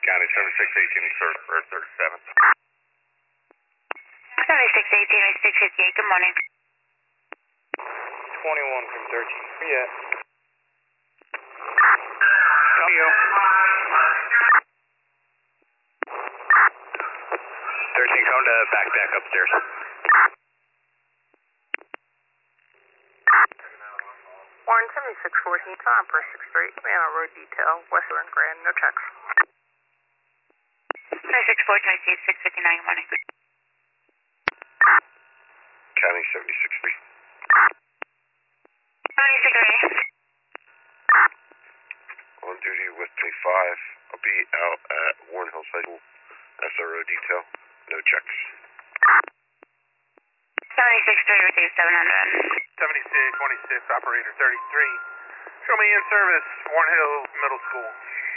County 7618, sir, or 37. 7618, 658, good morning. 21 from 13. Yeah. Tell you. 13, come to back upstairs. Warren 7614, time for 6th Street, we have a road detail, Western Grand, no checks. 7614, receive 659, good morning. County 76. 76 On duty with 25. I'll be out at Warren Hills High School. SRO detail. No checks. 76 receive 700. 7626, operator 33. Show me in service, Warren Hills Middle School.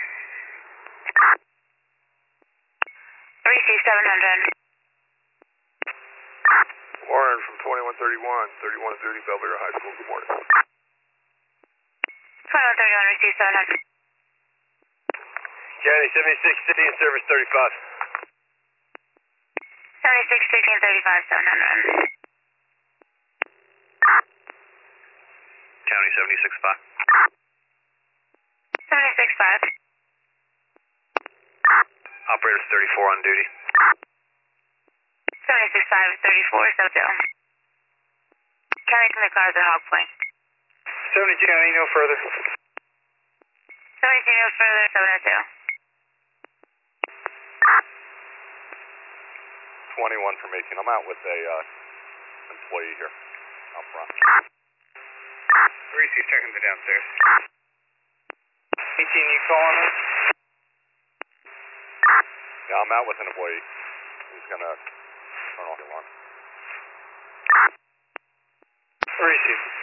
Receive 700. Warren from 2131, 31 duty, Belvedere High School. Good morning. 2131, receive 700. County 7660 in service 35. 76 1635, 700. County 76.5. 76 5. Operator 34 on duty. 76 5, 34, so do. County from the cars at Hog Point. 72 County, no further. 72 no further, 702. 21 from 18. I'm out with a employee here out front. Reese's checking the downstairs. 18, you calling us? Yeah, I'm out with an employee. He's gonna turn off the alarm. Reese.